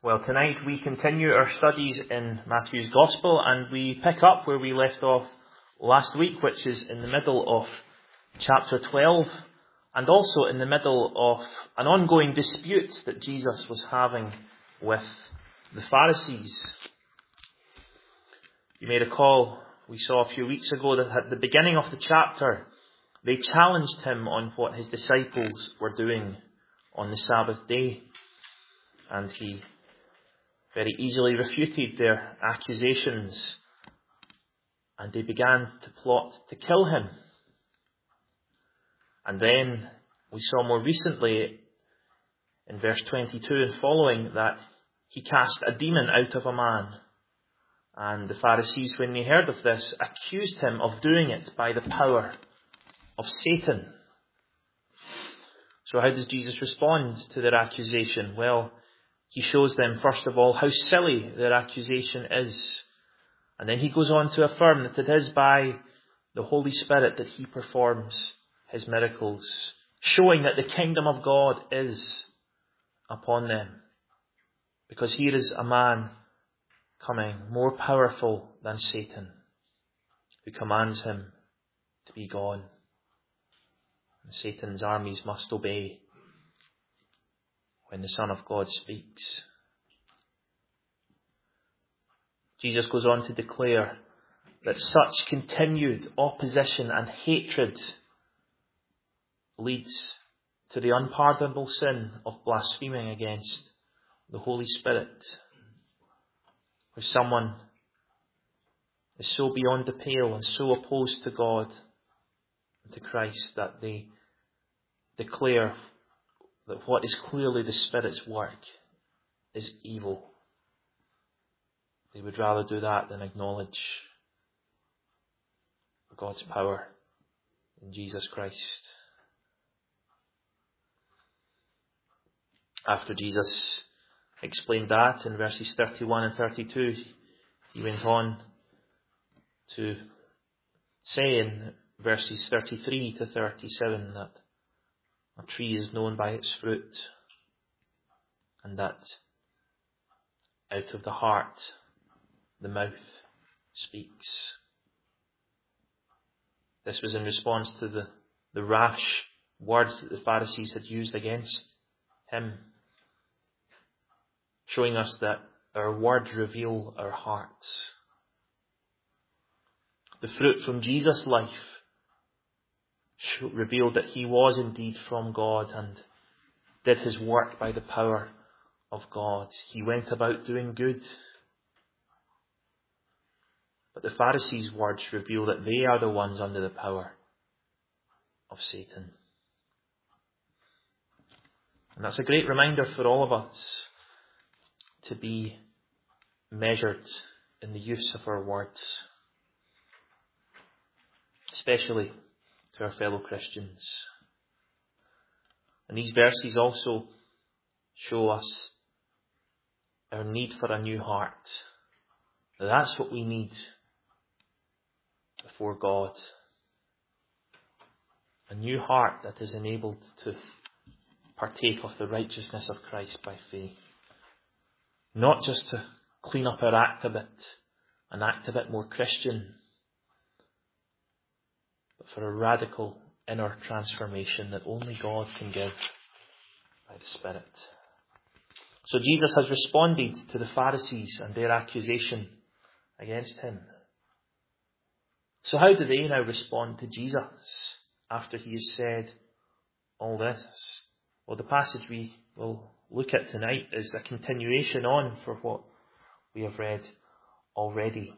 Well, tonight we continue our studies in Matthew's Gospel, and we pick up where we left off last week, which is in the middle of chapter 12, and also in the middle of an ongoing dispute that Jesus was having with the Pharisees. You may recall, we saw a few weeks ago that at the beginning of the chapter, they challenged him on what his disciples were doing on the Sabbath day, and he very easily refuted their accusations, and they began to plot to kill him. And then we saw more recently in verse 22 and following that he cast a demon out of a man. And the Pharisees, when they heard of this, accused him of doing it by the power of Satan. So how does Jesus respond to their accusation? Well, he shows them, first of all, how silly their accusation is. And then he goes on to affirm that it is by the Holy Spirit that he performs his miracles, showing that the kingdom of God is upon them. Because here is a man coming more powerful than Satan, who commands him to be gone. And Satan's armies must obey when the Son of God speaks. Jesus goes on to declare that such continued opposition and hatred leads to the unpardonable sin of blaspheming against the Holy Spirit, where someone is so beyond the pale and so opposed to God and to Christ that they declare that what is clearly the Spirit's work is evil. They would rather do that than acknowledge God's power in Jesus Christ. After Jesus explained that in verses 31 and 32, he went on to say in verses 33 to 37 that a tree is known by its fruit, and that out of the heart the mouth speaks. This was in response to the rash words that the Pharisees had used against him, showing us that our words reveal our hearts. The fruit from Jesus' life revealed that he was indeed from God and did his work by the power of God. He went about doing good. But the Pharisees' words reveal that they are the ones under the power of Satan. And that's a great reminder for all of us to be measured in the use of our words, especially to our fellow Christians. And these verses also show us our need for a new heart. That's what we need before God. A new heart that is enabled to partake of the righteousness of Christ by faith. Not just to clean up our act a bit and act a bit more Christian, but for a radical inner transformation that only God can give by the Spirit. So Jesus has responded to the Pharisees and their accusation against him. So how do they now respond to Jesus after he has said all this? Well, the passage we will look at tonight is a continuation on for what we have read already.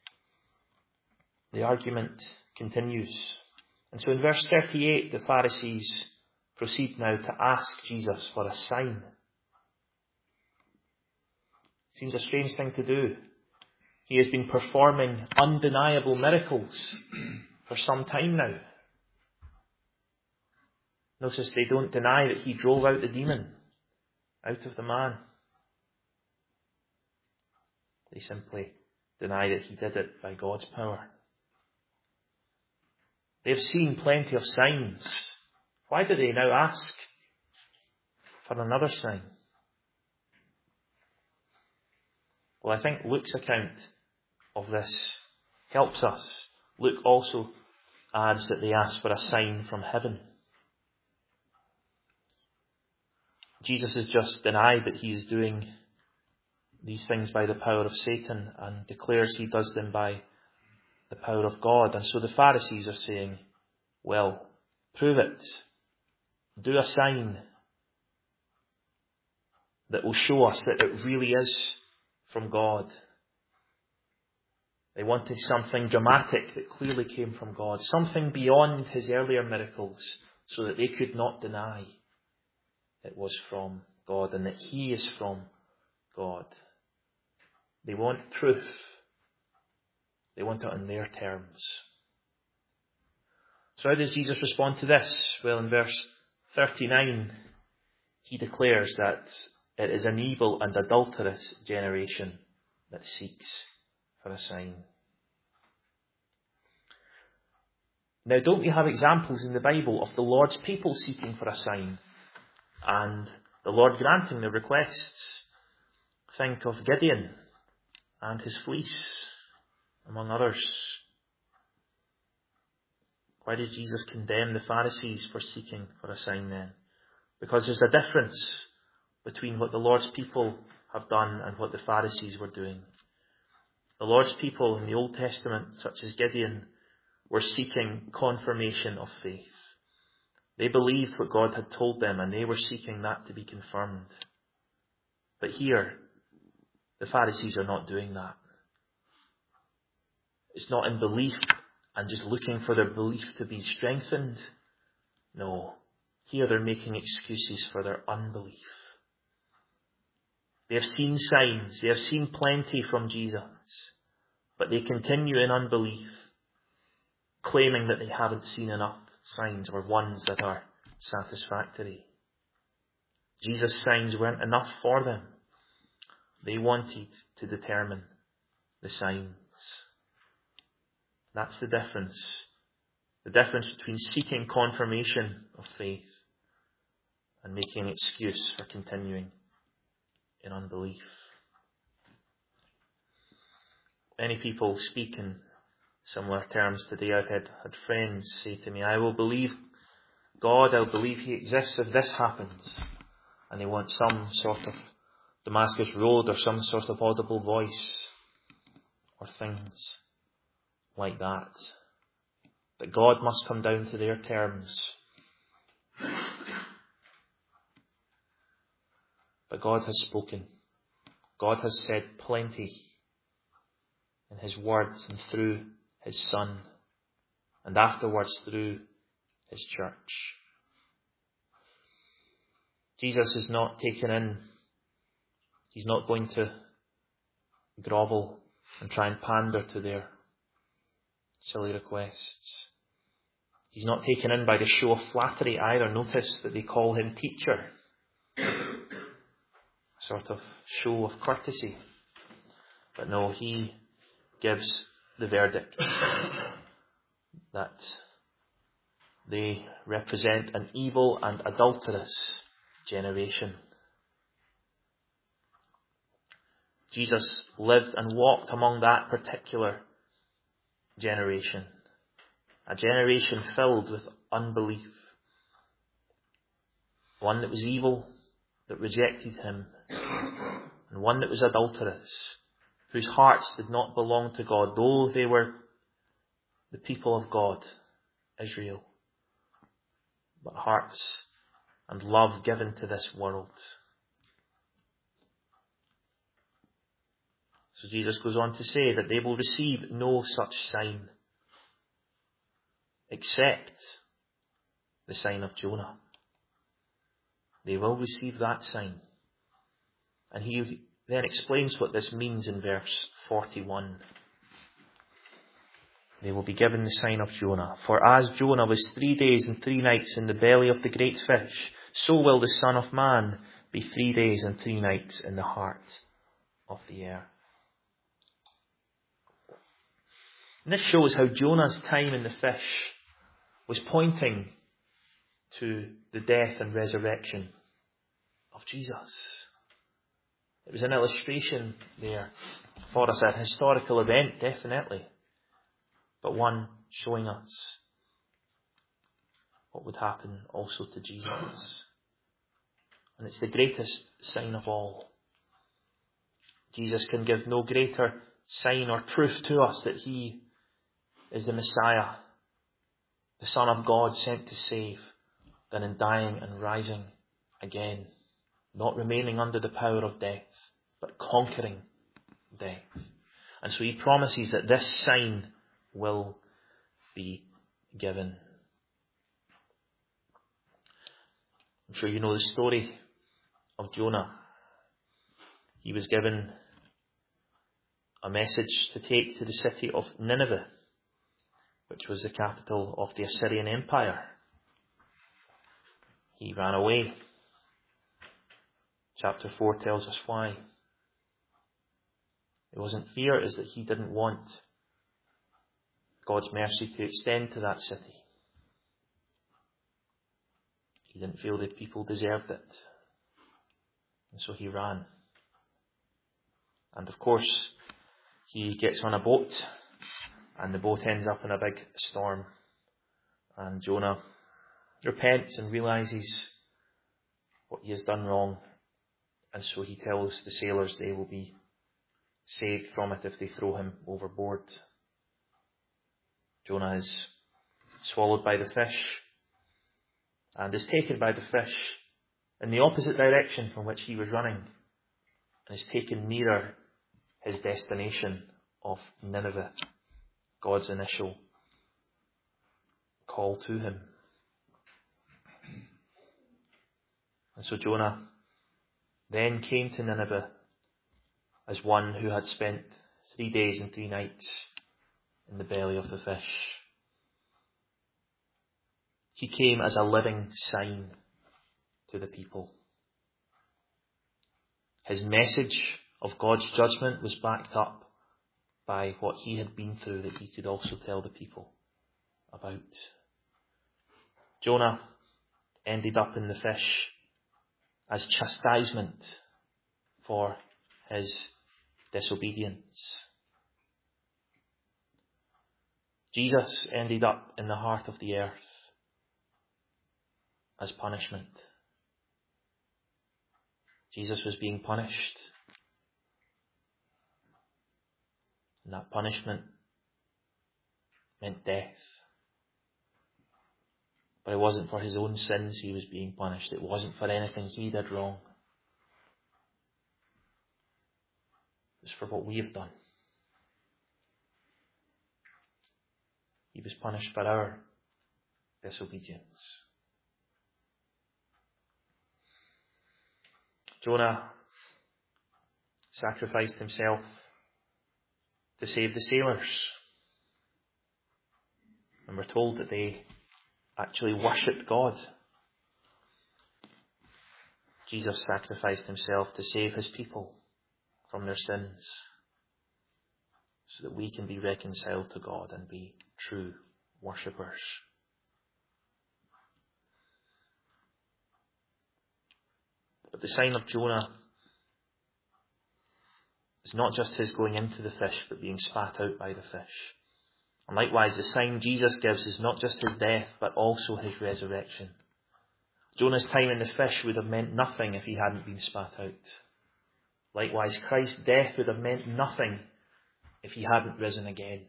The argument continues. And so in verse 38, the Pharisees proceed now to ask Jesus for a sign. Seems a strange thing to do. He has been performing undeniable miracles for some time now. Notice they don't deny that he drove out the demon out of the man. They simply deny that he did it by God's power. They've seen plenty of signs. Why do they now ask for another sign? Well, I think Luke's account of this helps us. Luke also adds that they asked for a sign from heaven. Jesus has just denied that he is doing these things by the power of Satan and declares he does them by the power of God. And so the Pharisees are saying, well, prove it. Do a sign that will show us that it really is from God. They wanted something dramatic that clearly came from God, something beyond his earlier miracles, so that they could not deny it was from God and that he is from God. They want proof. They want it on their terms. So how does Jesus respond to this? Well, in verse 39, he declares that it is an evil and adulterous generation that seeks for a sign. Now, don't we have examples in the Bible of the Lord's people seeking for a sign and the Lord granting their requests? Think of Gideon and his fleece, among others. Why does Jesus condemn the Pharisees for seeking for a sign then? Because there's a difference between what the Lord's people have done and what the Pharisees were doing. The Lord's people in the Old Testament, such as Gideon, were seeking confirmation of faith. They believed what God had told them and they were seeking that to be confirmed. But here, the Pharisees are not doing that. It's not in belief and just looking for their belief to be strengthened. No, here they're making excuses for their unbelief. They have seen signs, they have seen plenty from Jesus, but they continue in unbelief, claiming that they haven't seen enough signs or ones that are satisfactory. Jesus' signs weren't enough for them. They wanted to determine the signs. That's the difference. The difference between seeking confirmation of faith and making an excuse for continuing in unbelief. Many people speak in similar terms today. I've had friends say to me, I will believe God, I'll believe he exists if this happens. And they want some sort of Damascus Road or some sort of audible voice or things like that. That God must come down to their terms. But God has spoken. God has said plenty in his words and through his Son, and afterwards through his church. Jesus is not taken in. He's not going to grovel and try and pander to their silly requests. He's not taken in by the show of flattery either. Notice that they call him teacher. A sort of show of courtesy. But no, he gives the verdict that they represent an evil and adulterous generation. Jesus lived and walked among that particular generation. A generation filled with unbelief. One that was evil, that rejected him. And one that was adulterous, whose hearts did not belong to God, though they were the people of God, Israel. But hearts and love given to this world. So Jesus goes on to say that they will receive no such sign except the sign of Jonah. They will receive that sign. And he then explains what this means in verse 41. They will be given the sign of Jonah. For as Jonah was 3 days and 3 nights in the belly of the great fish, so will the Son of Man be 3 days and 3 nights in the heart of the earth. And this shows how Jonah's time in the fish was pointing to the death and resurrection of Jesus. It was an illustration there for us, a historical event, definitely, but one showing us what would happen also to Jesus. And it's the greatest sign of all. Jesus can give no greater sign or proof to us that he is the Messiah, the Son of God sent to save, than in dying and rising again, not remaining under the power of death, but conquering death. And so he promises that this sign will be given. I'm sure you know the story of Jonah. He was given a message to take to the city of Nineveh, which was the capital of the Assyrian Empire. He ran away. Chapter 4 tells us why. It wasn't fear, it is that he didn't want God's mercy to extend to that city. He didn't feel that people deserved it. And so he ran. And of course, he gets on a boat, and the boat ends up in a big storm. And Jonah repents and realizes what he has done wrong. And so he tells the sailors they will be saved from it if they throw him overboard. Jonah is swallowed by the fish and is taken by the fish in the opposite direction from which he was running, and is taken nearer his destination of Nineveh, God's initial call to him. And so Jonah then came to Nineveh as one who had spent 3 days and 3 nights in the belly of the fish. He came as a living sign to the people. His message of God's judgment was backed up by what he had been through that he could also tell the people about. Jonah ended up in the fish as chastisement for his disobedience. Jesus ended up in the heart of the earth as punishment. Jesus was being punished, and that punishment meant death. But it wasn't for his own sins he was being punished. It wasn't for anything he did wrong. It was for what we have done. He was punished for our disobedience. Jonah sacrificed himself to save the sailors. And we're told that they actually worshipped God. Jesus sacrificed himself to save his people from their sins, so that we can be reconciled to God and be true worshippers. But the sign of Jonah is not just his going into the fish, but being spat out by the fish. And likewise, the sign Jesus gives is not just his death, but also his resurrection. Jonah's time in the fish would have meant nothing if he hadn't been spat out. Likewise, Christ's death would have meant nothing if he hadn't risen again.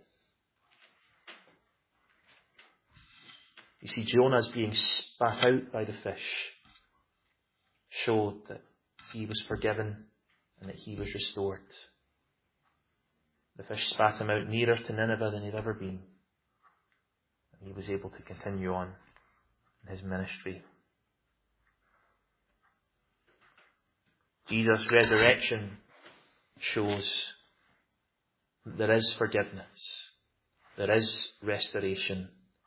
You see, Jonah's being spat out by the fish showed that he was forgiven and that he was restored. The fish spat him out nearer to Nineveh than he'd ever been, and he was able to continue on in his ministry. Jesus' resurrection shows that there is forgiveness, there is restoration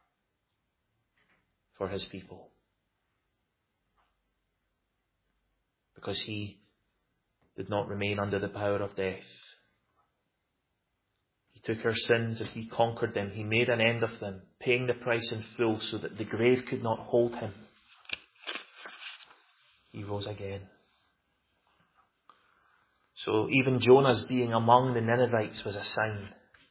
for his people. Because he did not remain under the power of death. He took our sins and he conquered them. He made an end of them, paying the price in full so that the grave could not hold him. He rose again. So even Jonah's being among the Ninevites was a sign.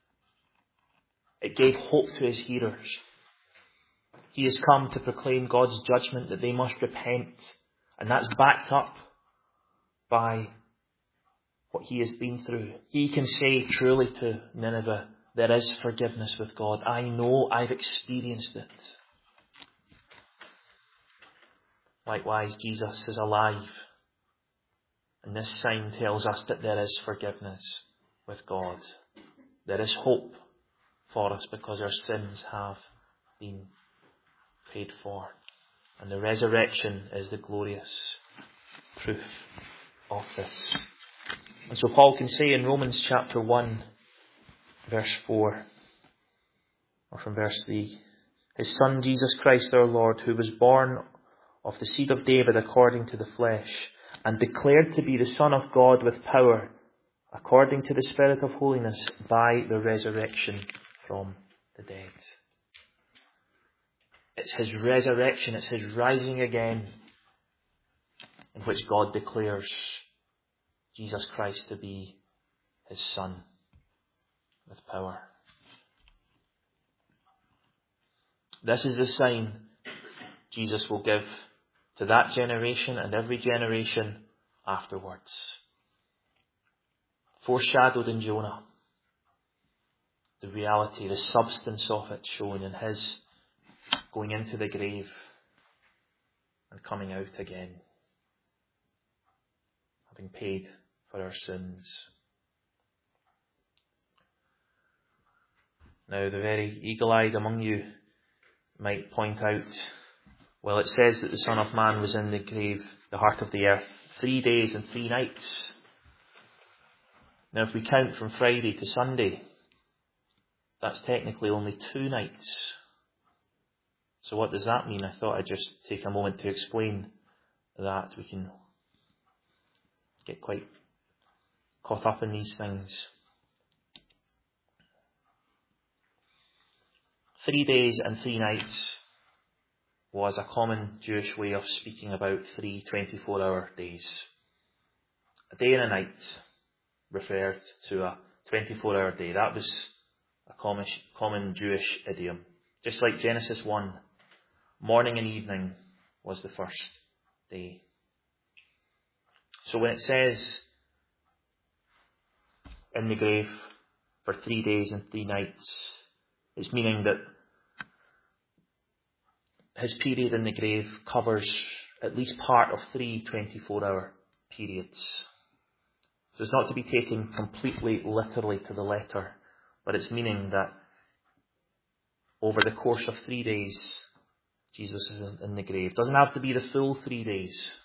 It gave hope to his hearers. He has come to proclaim God's judgment that they must repent. And that's backed up by what he has been through. He can say truly to Nineveh, there is forgiveness with God. I know, I've experienced it. Likewise, Jesus is alive. And this sign tells us that there is forgiveness with God. There is hope for us because our sins have been paid for. And the resurrection is the glorious proof of this. And so Paul can say in Romans chapter 1, verse 4, or from verse 3, His Son Jesus Christ our Lord, who was born of the seed of David according to the flesh, and declared to be the Son of God with power, according to the Spirit of holiness, by the resurrection from the dead. It's his resurrection, it's his rising again, in which God declares Jesus Christ to be his Son with power. This is the sign Jesus will give to that generation and every generation afterwards. Foreshadowed in Jonah. The reality, the substance of it shown in his going into the grave and coming out again, having paid for our sins. Now, the very eagle-eyed among you might point out, well, it says that the Son of Man was in the grave, the heart of the earth, 3 days and 3 nights. Now, if we count from Friday to Sunday, that's technically only 2 nights. So what does that mean? I thought I'd just take a moment to explain that. We can get quite caught up in these things. 3 days and 3 nights was a common Jewish way of speaking about 3 24-hour days. A day and a night referred to a 24-hour day. That was a common Jewish idiom. Just like Genesis 1, morning and evening was the first day. So when it says in the grave for 3 days and 3 nights, it's meaning that his period in the grave covers at least part of 3 24-hour periods. So it's not to be taken completely literally to the letter, but it's meaning that over the course of 3 days, Jesus is in the grave. It doesn't have to be the full 3 days,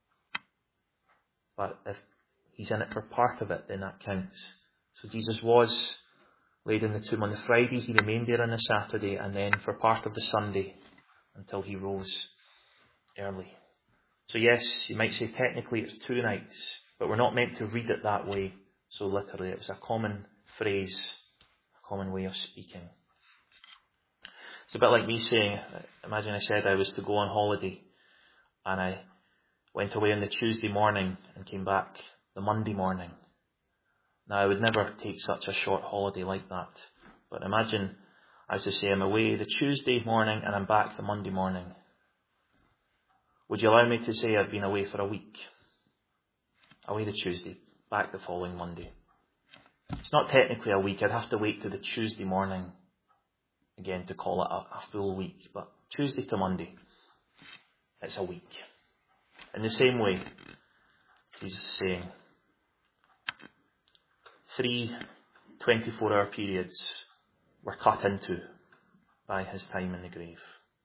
but if he's in it for part of it, then that counts. So Jesus was laid in the tomb on the Friday, he remained there on the Saturday, and then for part of the Sunday until he rose early. So yes, you might say technically it's 2 nights, but we're not meant to read it that way so literally. It was a common phrase, a common way of speaking. It's a bit like me saying, imagine I said I was to go on holiday and I went away on the Tuesday morning and came back the Monday morning. Now I would never take such a short holiday like that, but imagine I was to say I'm away the Tuesday morning and I'm back the Monday morning. Would you allow me to say I've been away for a week? Away the Tuesday, back the following Monday. It's not technically a week. I'd have to wait to the Tuesday morning again to call it a full week. But Tuesday to Monday, it's a week. In the same way, Jesus is saying 3 24-hour periods were cut into by his time in the grave.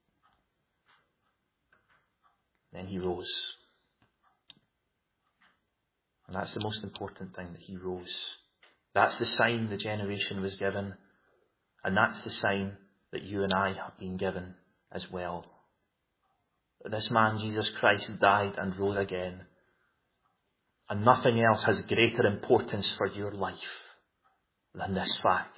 Then he rose. And that's the most important thing, that he rose. That's the sign the generation was given. And that's the sign that you and I have been given as well. That this man, Jesus Christ, died and rose again. And nothing else has greater importance for your life than this fact.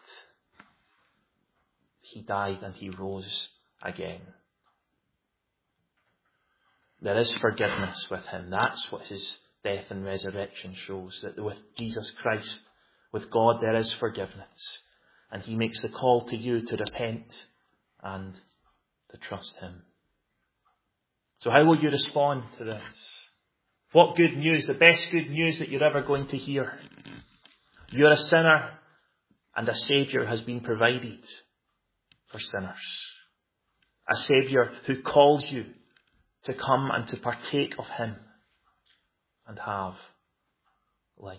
He died and he rose again. There is forgiveness with him. That's what his death and resurrection shows that with Jesus Christ, with God, there is forgiveness. And he makes the call to you to repent and to trust him. So how will you respond to this? What good news, the best good news that you're ever going to hear. You're a sinner and a Saviour has been provided for sinners. A Saviour who calls you to come and to partake of him and have life.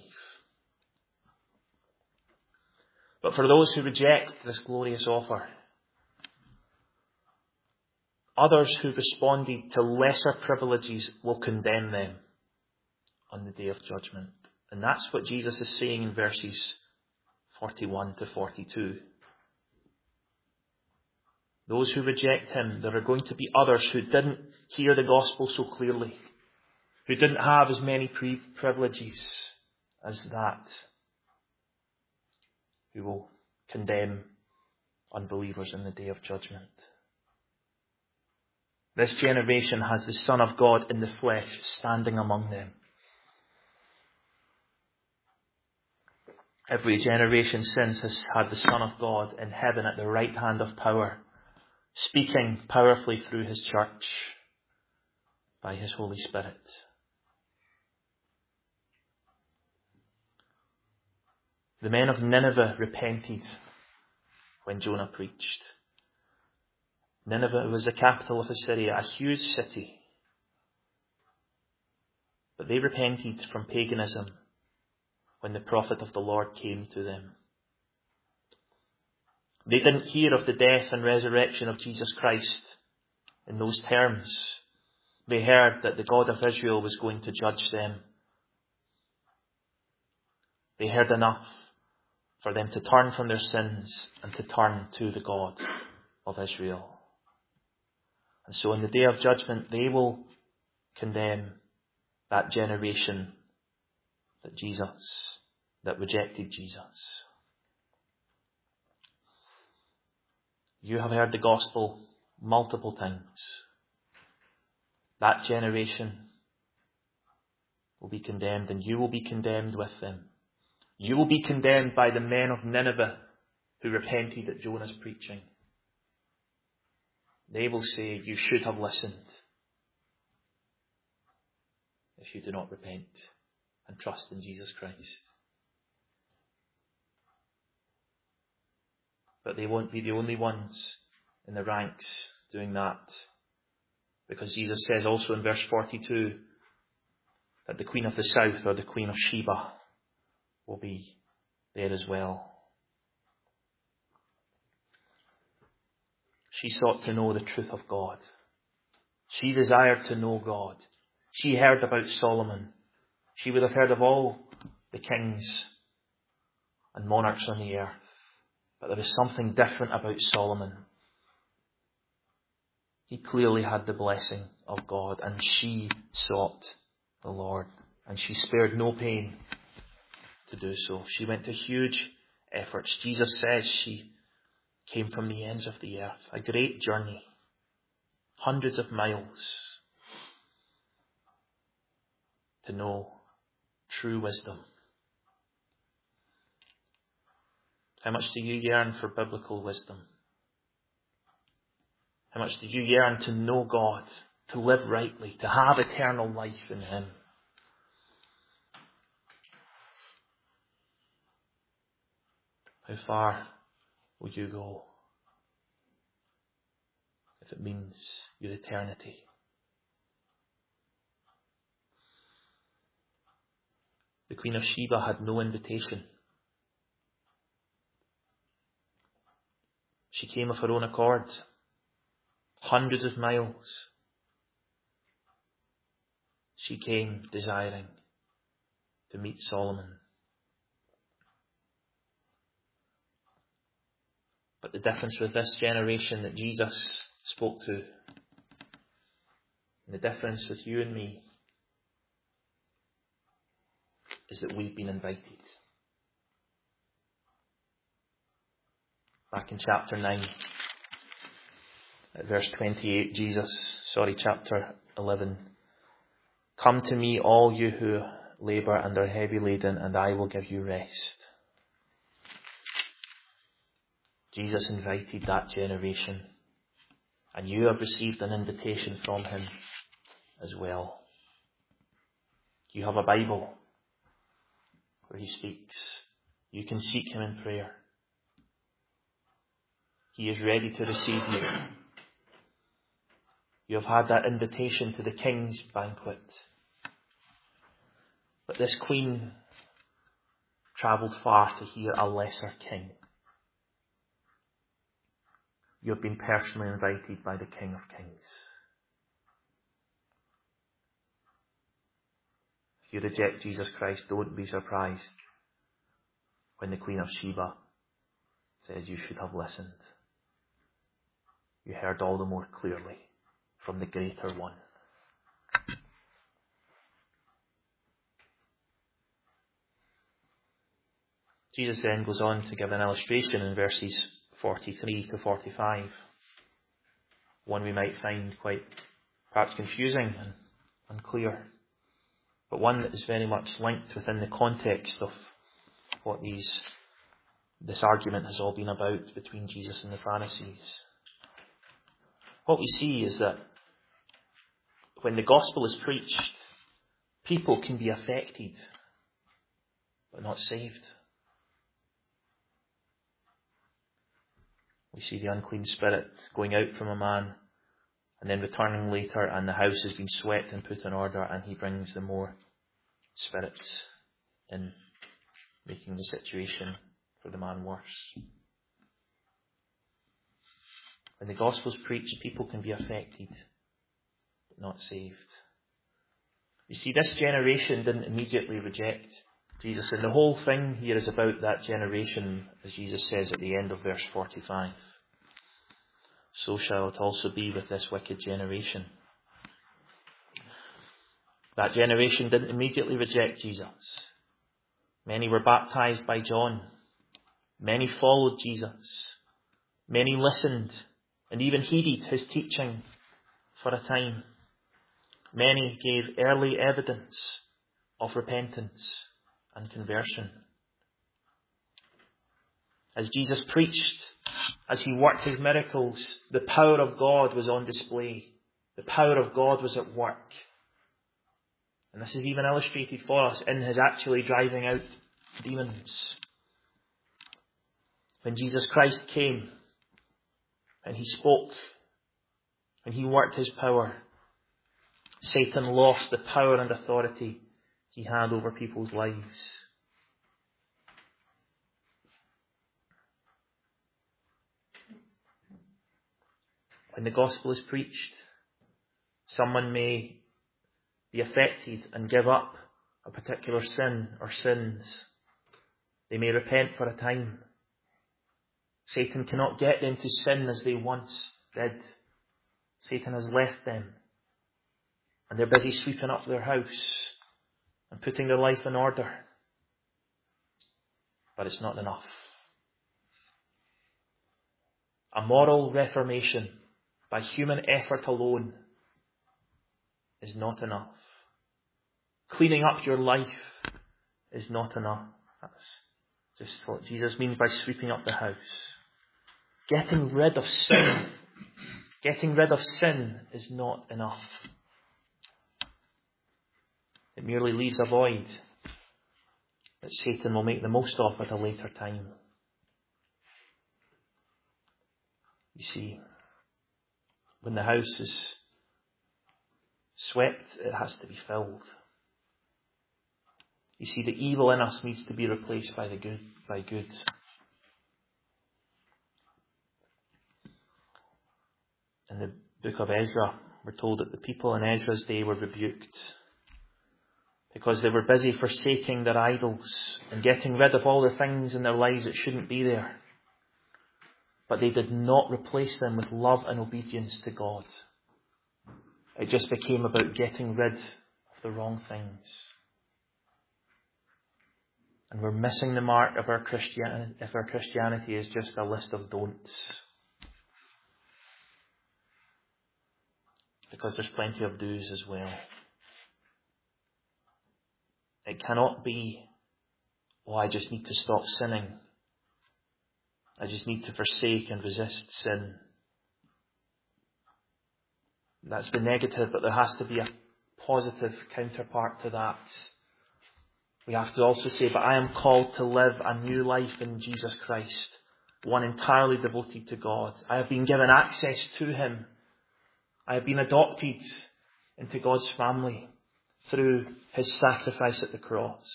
But for those who reject this glorious offer, others who've responded to lesser privileges will condemn them on the day of judgment. And that's what Jesus is saying in verses 41 to 42. Those who reject him, there are going to be others who didn't hear the gospel so clearly, who didn't have as many privileges as that, who will condemn unbelievers in the day of judgment. This generation has the Son of God in the flesh standing among them. Every generation since has had the Son of God in heaven at the right hand of power, speaking powerfully through his church by his Holy Spirit. The men of Nineveh repented when Jonah preached. Nineveh was the capital of Assyria, a huge city. But they repented from paganism when the prophet of the Lord came to them. They didn't hear of the death and resurrection of Jesus Christ in those terms. They heard that the God of Israel was going to judge them. They heard enough for them to turn from their sins and to turn to the God of Israel. And so in the day of judgment, they will condemn that generation that rejected Jesus. You have heard the gospel multiple times. That generation will be condemned, and you will be condemned with them. You will be condemned by the men of Nineveh who repented at Jonah's preaching. They will say, you should have listened if you do not repent and trust in Jesus Christ. But they won't be the only ones in the ranks doing that, because Jesus says also in verse 42 that the Queen of the South, or the Queen of Sheba, will be there as well. She sought to know the truth of God. She desired to know God. She heard about Solomon. She would have heard of all the kings and monarchs on the earth. But there was something different about Solomon. He clearly had the blessing of God, and she sought the Lord. And she spared no pain to do so. She went to huge efforts. Jesus says she came from the ends of the earth. A great journey. Hundreds of miles to know true wisdom. How much do you yearn for biblical wisdom? How much do you yearn to know God, to live rightly, to have eternal life in him? How far will you go if it means your eternity? The Queen of Sheba had no invitation. She came of her own accord, hundreds of miles. She came desiring to meet Solomon. But the difference with this generation that Jesus spoke to, and the difference with you and me, is that we've been invited. Back in chapter 9, at verse 28, chapter 11, Come to me, all you who labour and are heavy laden, and I will give you rest. Jesus invited that generation, and you have received an invitation from him as well. You have a Bible where he speaks. You can seek him in prayer. He is ready to receive you. You have had that invitation to the king's banquet. But this queen travelled far to hear a lesser king. You have been personally invited by the King of Kings. If you reject Jesus Christ, don't be surprised when the Queen of Sheba says you should have listened. You heard all the more clearly from the greater one. Jesus then goes on to give an illustration in verses 43 to 45. One we might find quite perhaps confusing and unclear, but one that is very much linked within the context of what this argument has all been about between Jesus and the Pharisees. What we see is that when the gospel is preached, people can be affected, but not saved. We see the unclean spirit going out from a man and then returning later, and the house has been swept and put in order, and he brings the more spirits in, making the situation for the man worse. When the gospel is preached, people can be affected, but not saved. You see, this generation didn't immediately reject Jesus, and the whole thing here is about that generation, as Jesus says at the end of verse 45. So shall it also be with this wicked generation. That generation didn't immediately reject Jesus. Many were baptized by John. Many followed Jesus. Many listened and even heeded his teaching for a time. Many gave early evidence of repentance and conversion. As Jesus preached, as he worked his miracles, the power of God was on display. The power of God was at work. And this is even illustrated for us in his actually driving out demons. When Jesus Christ came and he spoke and he worked his power, Satan lost the power and authority he had over people's lives. When the gospel is preached, someone may be affected and give up a particular sin or sins. They may repent for a time. Satan cannot get them to sin as they once did. Satan has left them, and they're busy sweeping up their house and putting their life in order. But it's not enough. A moral reformation by human effort alone is not enough. Cleaning up your life is not enough. That's just what Jesus means by sweeping up the house. Getting rid of sin. Getting rid of sin is not enough. It merely leaves a void that Satan will make the most of at a later time. You see, when the house is swept, it has to be filled. You see, the evil in us needs to be replaced by good. In the book of Ezra, we're told that the people in Ezra's day were rebuked because they were busy forsaking their idols and getting rid of all the things in their lives that shouldn't be there. But they did not replace them with love and obedience to God. It just became about getting rid of the wrong things. And we're missing the mark of our Christianity if our Christianity is just a list of don'ts. Because there's plenty of do's as well. It cannot be, oh, I just need to stop sinning. I just need to forsake and resist sin. That's the negative, but there has to be a positive counterpart to that. We have to also say, but I am called to live a new life in Jesus Christ, one entirely devoted to God. I have been given access to Him. I have been adopted into God's family through His sacrifice at the cross.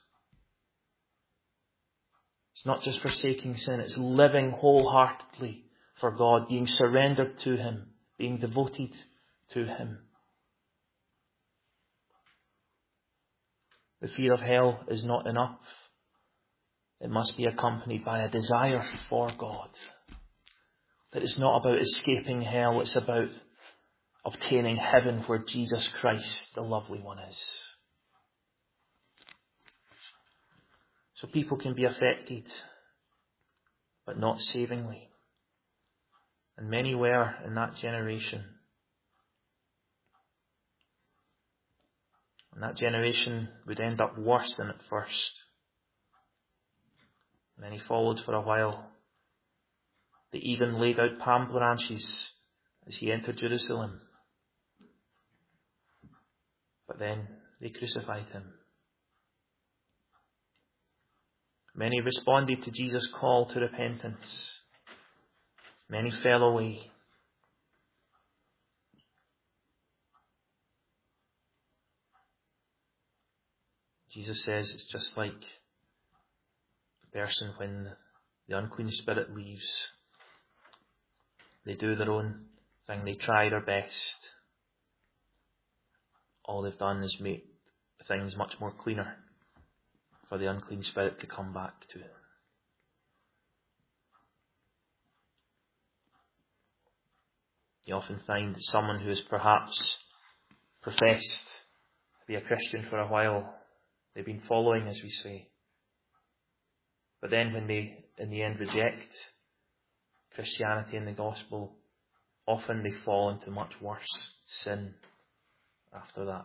It's not just forsaking sin, it's living wholeheartedly for God, being surrendered to Him, being devoted to Him. The fear of hell is not enough. It must be accompanied by a desire for God. That it's not about escaping hell, it's about obtaining heaven where Jesus Christ, the lovely one, is. So people can be affected, but not savingly. And many were in that generation. And that generation would end up worse than at first. Many followed for a while. They even laid out palm branches as he entered Jerusalem. But then they crucified him. Many responded to Jesus' call to repentance. Many fell away. Jesus says it's just like the person when the unclean spirit leaves. They do their own thing. They try their best. All they've done is make things much more cleaner for the unclean spirit to come back to it. You often find that someone who has perhaps professed to be a Christian for a while, they've been following, as we say. But then when they, in the end, reject Christianity and the gospel, often they fall into much worse sin after that.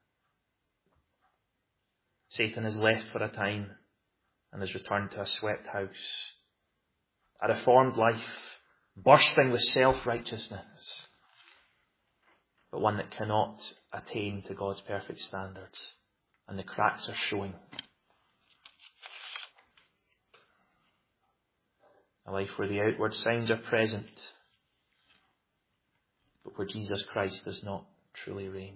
Satan is left for a time and is returned to a swept house. A reformed life, bursting with self-righteousness, but one that cannot attain to God's perfect standards. And the cracks are showing. A life where the outward signs are present, but where Jesus Christ does not truly reign.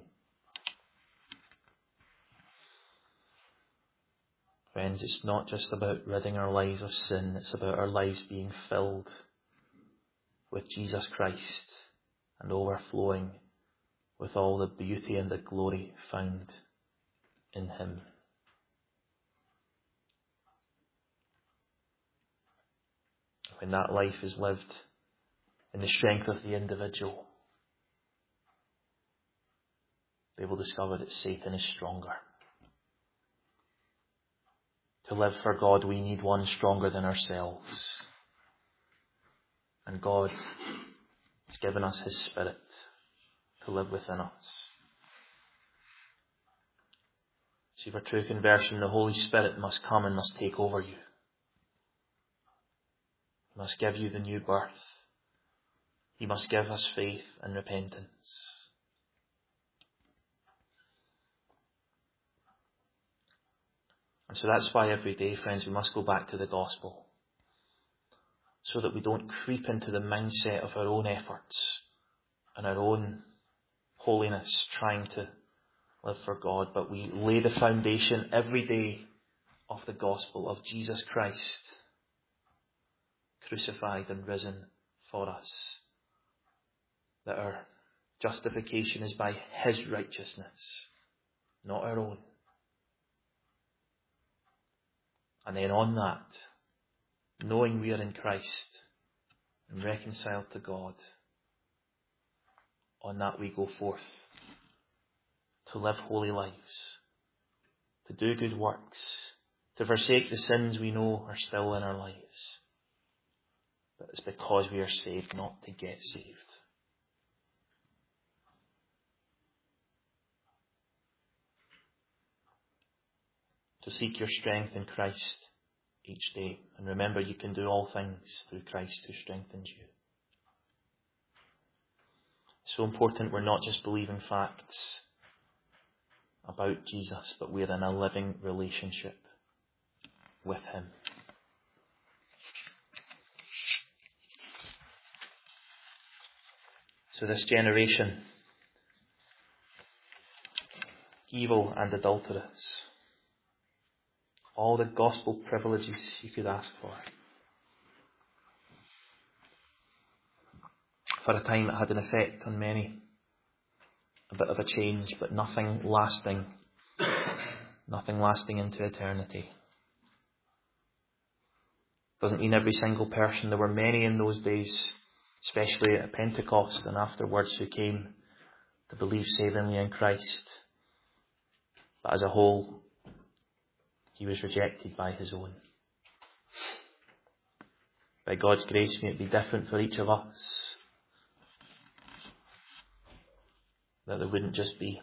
Friends, it's not just about ridding our lives of sin, it's about our lives being filled with Jesus Christ and overflowing with all the beauty and the glory found in Him. When that life is lived in the strength of the individual, they will discover that Satan is stronger. To live for God, we need one stronger than ourselves. And God has given us His Spirit to live within us. See, for true conversion, the Holy Spirit must come and must take over you. He must give you the new birth. He must give us faith and repentance. And so that's why every day, friends, we must go back to the gospel, so that we don't creep into the mindset of our own efforts and our own holiness, trying to live for God, but we lay the foundation every day of the gospel of Jesus Christ, crucified and risen for us. That our justification is by His righteousness, not our own. And then on that, knowing we are in Christ and reconciled to God, on that we go forth to live holy lives, to do good works, to forsake the sins we know are still in our lives. But it's because we are saved, not to get saved. to seek your strength in Christ each day. And remember, you can do all things through Christ who strengthens you. It's so important we're not just believing facts about Jesus, but we're in a living relationship with him. So this generation, evil and adulterous, all the gospel privileges you could ask for. For a time it had an effect on many. A bit of a change, but nothing lasting into eternity. Doesn't mean every single person. There were many in those days, especially at Pentecost and afterwards, who came to believe savingly in Christ. But as a whole, he was rejected by his own. By God's grace, may it be different for each of us. That there wouldn't just be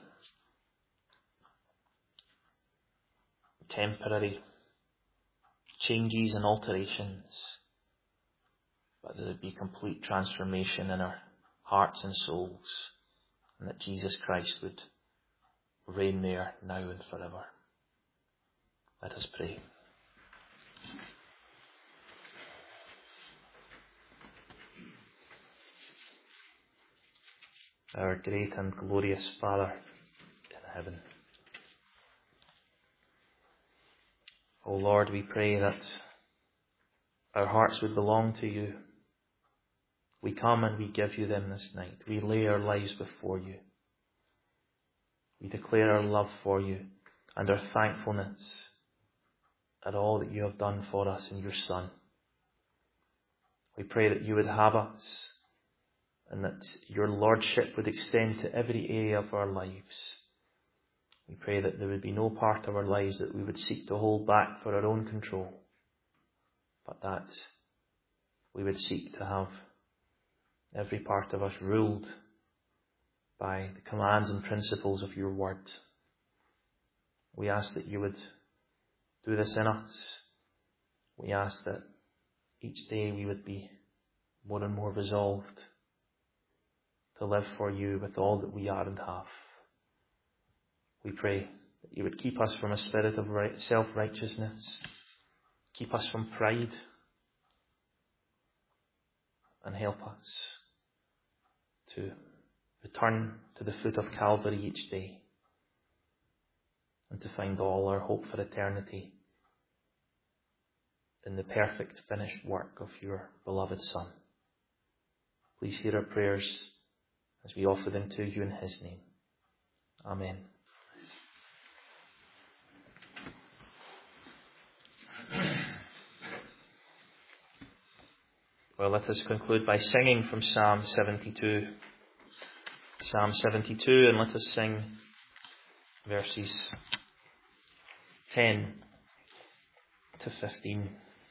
temporary changes and alterations, but there would be complete transformation in our hearts and souls, and that Jesus Christ would reign there now and forever. Let us pray. Our great and glorious Father in heaven. O Lord, we pray that our hearts would belong to you. We come and we give you them this night. We lay our lives before you. We declare our love for you and our thankfulness at all that you have done for us in your Son. We pray that you would have us, and that your lordship would extend to every area of our lives. We pray that there would be no part of our lives that we would seek to hold back for our own control, but that we would seek to have every part of us ruled by the commands and principles of your word. We ask that you would do this in us. We ask that each day we would be more and more resolved to live for you with all that we are and have. We pray that you would keep us from a spirit of self-righteousness, keep us from pride, and help us to return to the foot of Calvary each day and to find all our hope for eternity in the perfect finished work of your beloved Son. Please hear our prayers as we offer them to you in his name. Amen. Well, let us conclude by singing from Psalm 72. Psalm 72, and let us sing verses 10 to 15.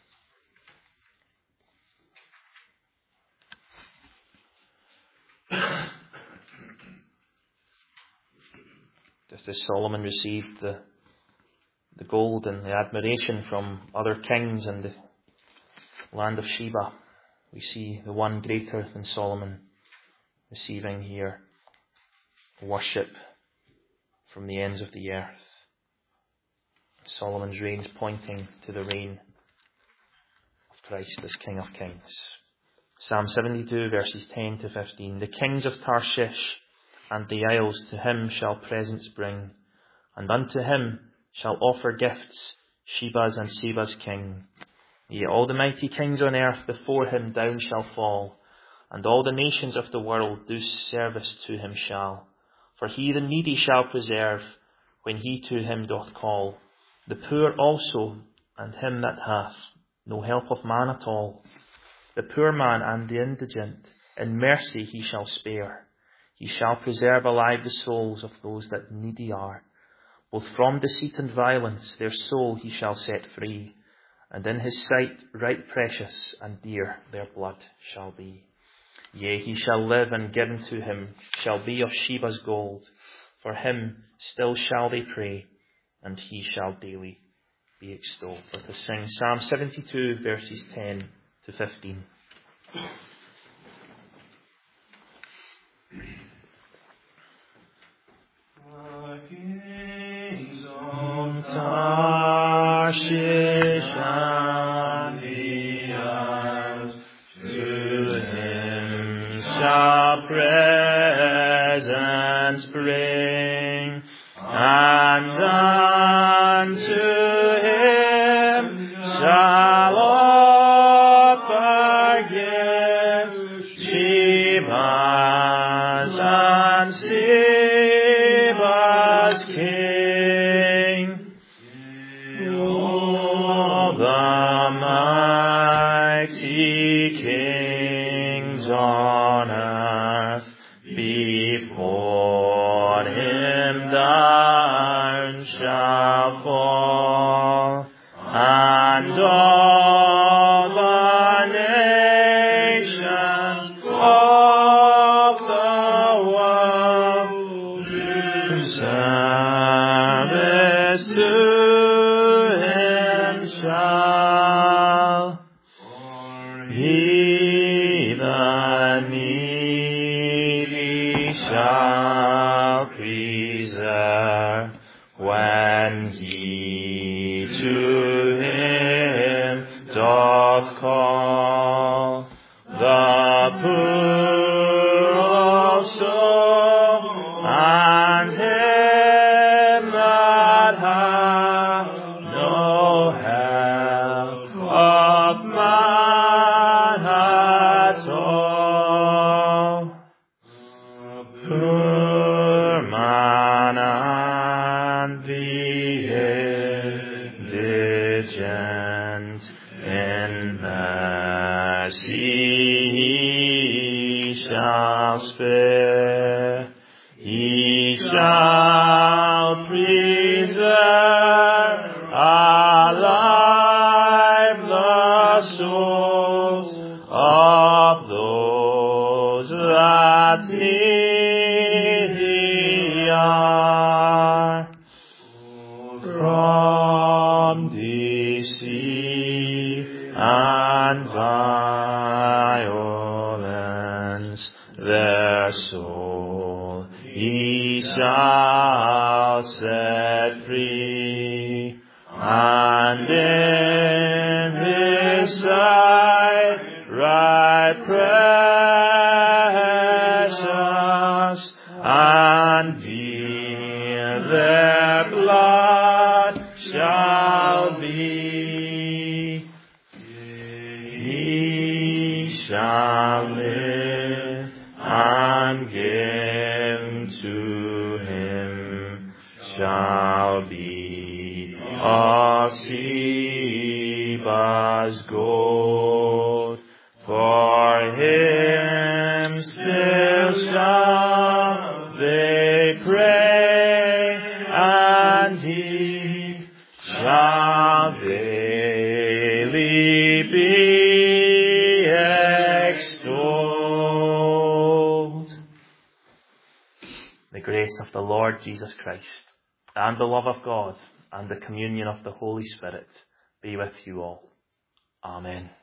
Just as Solomon received the gold and the admiration from other kings in the land of Sheba, we see the one greater than Solomon receiving here worship from the ends of the earth. Solomon's reign is pointing to the reign of Christ as King of Kings. Psalm 72 verses 10 to 15. The kings of Tarshish and the isles to him shall presents bring, and unto him shall offer gifts Sheba's and Seba's king. Yea, all the mighty kings on earth before him down shall fall, and all the nations of the world do service to him shall. For he the needy shall preserve, when he to him doth call, the poor also, and him that hath no help of man at all. The poor man and the indigent, in mercy he shall spare. He shall preserve alive the souls of those that needy are. Both from deceit and violence their soul he shall set free, and in his sight right precious and dear their blood shall be. Yea, he shall live, and given to him shall be of Sheba's gold. For him still shall they pray, and he shall daily be extolled. Let us sing Psalm 72, verses 10 to 15. Tarshish and the isles, to him shall presents bring, and unto him shall offer gifts, Sheba's and Seba's king. The mighty kings on earth before him down shall fall, and all the nations of the world do service to him shall. He the needy shall preserve when he to him doth call. The poor also and him that hath no help of man at all. Poor man and the indigent in mercy he shall spare. He shall preserve alive the souls of those that needy are. From deceit and violence their soul he shall set free, and in his sight right precious, and dear their blood shall be. He shall live and give to him shall be of Sheba's gold. For him still shall they pray, and he shall daily be extolled. The grace of the Lord Jesus Christ, and the love of God, and the communion of the Holy Spirit be with you all. Amen.